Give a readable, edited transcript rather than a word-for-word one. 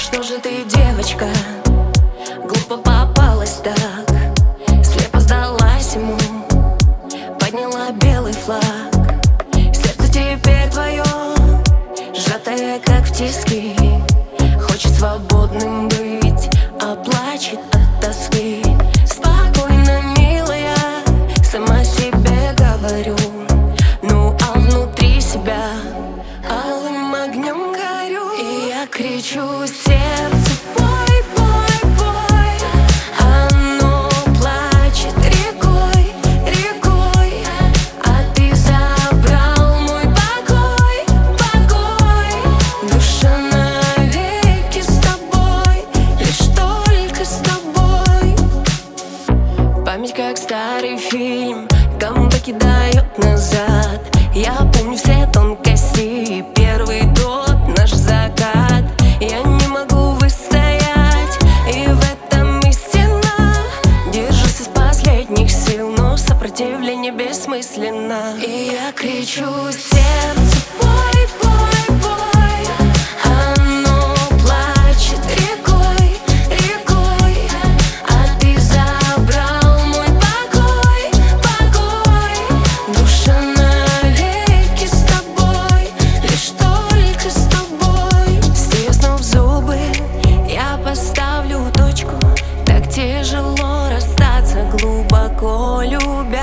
что же ты, девочка, глупо попалась так, слепо сдалась ему, подняла белый флаг. Сердце теперь твое, сжатое как в тиски, хочет свободным быть, а плачет от тоски. Спокойно, милая, сама себе говорю, ну а внутри себя алым огнем горю. И я кричу сердцу: пой, пой, пой. Оно плачет рекой, рекой, а ты забрал мой покой, покой. Душа навеки с тобой, лишь только с тобой. Память как старый фильм, камбэки кидает назад. Я помню все тонкости, первый тот наш закат. Я не могу выстоять, и в этом истина. Держусь из последних сил, но сопротивление бессмысленно. И я кричу сердцу: пой, пой, пой. Оно плачет рекой, рекой, а ты забрал мой покой, покой. Душа навеки с тобой, лишь только с тобой. Стиснув зубы, я поставлю точку. Так тяжело расстаться, глубоко любя.